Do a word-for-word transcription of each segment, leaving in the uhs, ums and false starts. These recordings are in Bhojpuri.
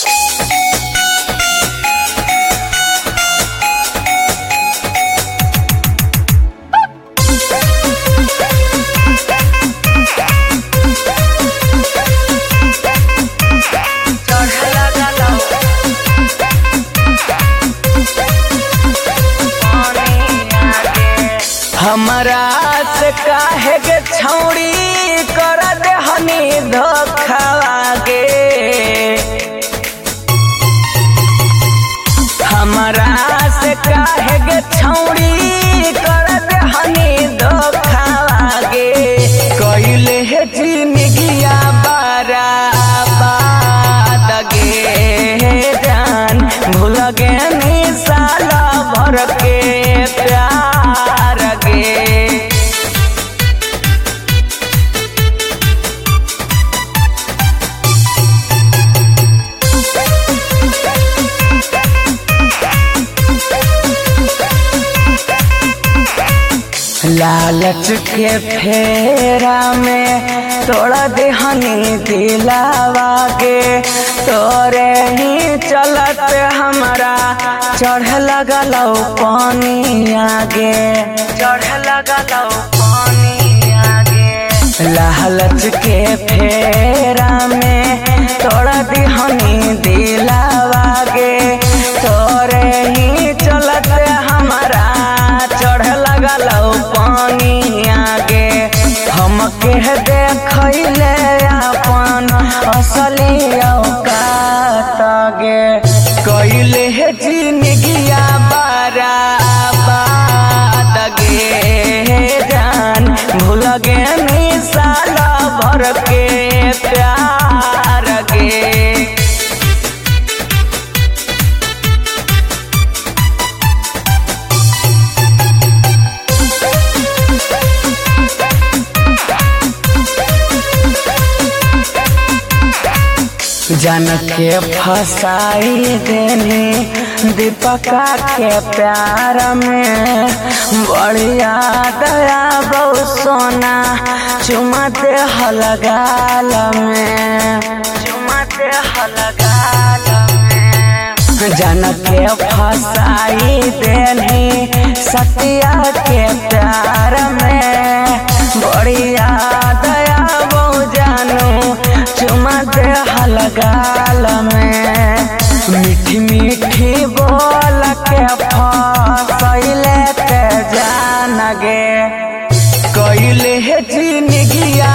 हमरा से काहे के छौड़ी कर देहनी धोखावा गे। हमरा से काहे के छौड़ी कर देहनी धोखावा गे। कइले हे जिंदगिया बर्बाद गे जान भूल गे नी साला भर के प्यार गे। लालच के फेरा में तोड़ा देहनी दिलावा गे। तोरे ही चलत हमरा चढ़ लगल पानी आगे चढ़ लगल पानी आगे। लालच के फेरा में तोड़ा देहनी दिलावा गे। तोरे ही चलत हमरा चढ़ लगल पानी आगे। हमके देखैले अपन असली औकात गे। कइले हे जिंदगिया बर्बाद गे जान भूल गे नी साला भर के प्यार गे। जन के फसाई देनी दीपका के प्यार में। बढ़िया दया बहु सोना चुमते हलगाल में चुमते हलगाल में। जन के फसाई देनी सतिया के प्यार में। बढ़िया दया बहु जानू चुमते हलगाल में। मीठी मीठी बोल के फसैले ते जान गे। कइले हे जिंदगिया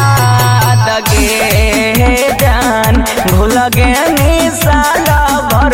बर्बाद गे जान भूल गे नी साला भर